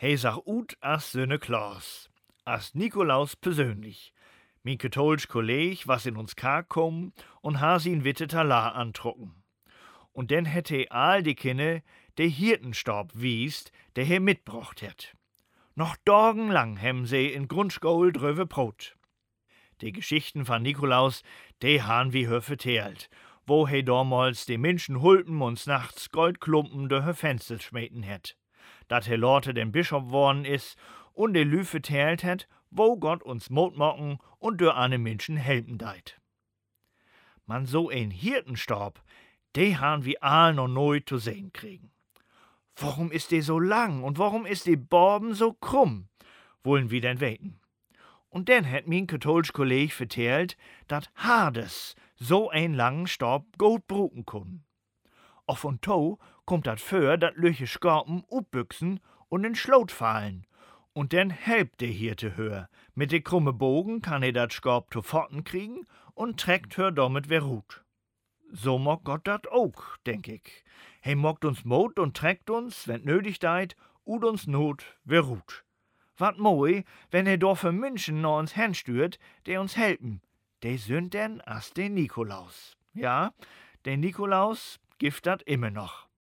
He sag ut as Sönne Klaus, as Nikolaus persönlich. Min katholsch Kolleg was in uns Kark kommen und ha sin witte Talar antrucken. Und denn hätte all die Kinne de Hirtenstab wiest, der he mitbrocht hätt. Noch dorgenlang hem se in Grundschkohl dröwe Brot. Die Geschichten von Nikolaus, de han wie hör vertelt, wo he damals de Menschen hulpen uns nachts Goldklumpen durch he Fenster schmeten hätt. Dat he Lorte den Bischof worden is und de Lü vertelt hätt, wo Gott uns Mut mocken und durch ane Menschen helpen deit. Man so ein Hirtenstab, de han wie all noch neu zu sehen kriegen. Warum ist de so lang und warum ist de Borben so krumm? Wollen wir denn weten. Und dann hat min katholsch Kolleg vertelt, dat Hades so ein langen Stab gut bruken kun. Auf und to kommt dat für, dat lüche Skorpen upbüchsen und in Schlot fallen. Und dann helpt de Hirte hör. Mit de krumme Bogen kann dat Skorp to Pfoten kriegen und trägt hör damit wer ruht. So mock Gott dat ook, denk ich. He mockt uns Mut und trägt uns, wenn nötig deit, ut uns Not wer ruht. Wat moi, wenn er doch für München noch uns Hen stürt, der uns helpen. De sünd denn as de Nikolaus. Ja, de Nikolaus gift dat immer noch.